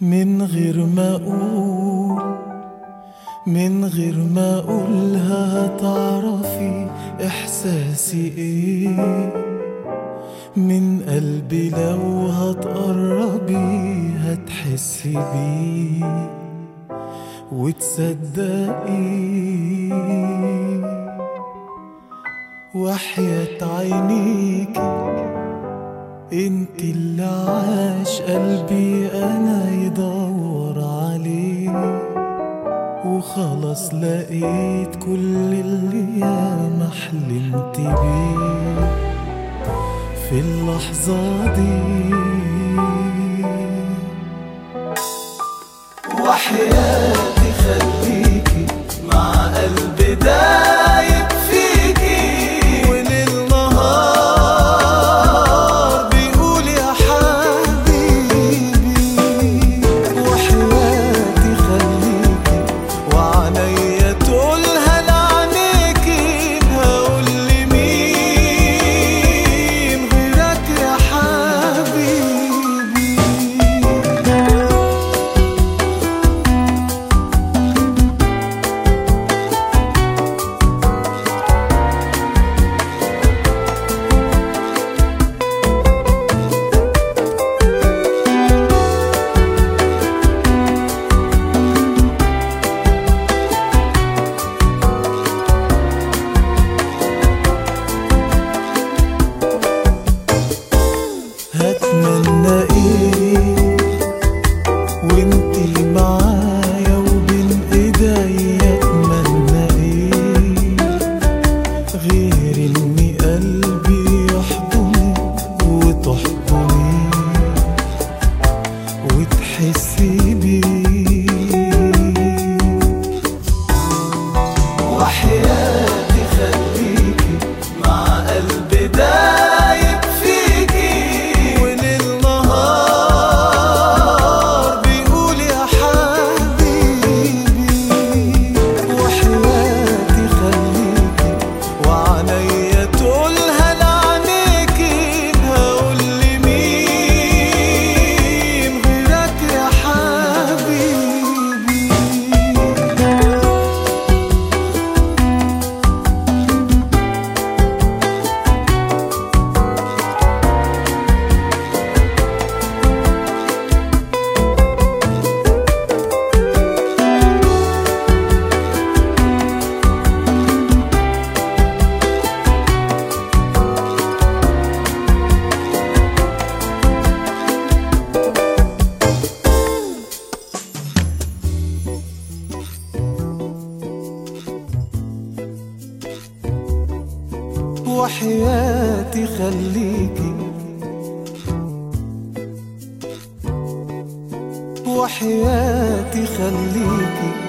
من غير ما اقولها هتعرفي احساسي ايه. من قلبي لو هتقربي هتحسي بيه وتصدقي. وحياة عينيكي انت اللي عاش قلبي انا يدور عليه، وخلاص لقيت كل اللي ياما حلمت بيه في اللحظة دي. وحياتي خليكي مع قلبي دايب فيكي، وليل نهار بيقول يا حبيبي. وحياتي خليكي وعنيا تقولها لعنيكي، هقول لمين غيرك يا حبيبي. هتمنى ايه وانتي معايا وبين ايديا؟ اتمنى ايه غير اني قلبي يحضنك وتحضني وتحسي بيه. وحياتي خليكي مع قلبي دايب فيكي، وليل نهار بيقول يا حبيبي. وحياتي خليكي وعنيا تقولها لعنيكي، هقول لمين غيرك يا حبيبي. وحياتي خليكي وحياتي خليكي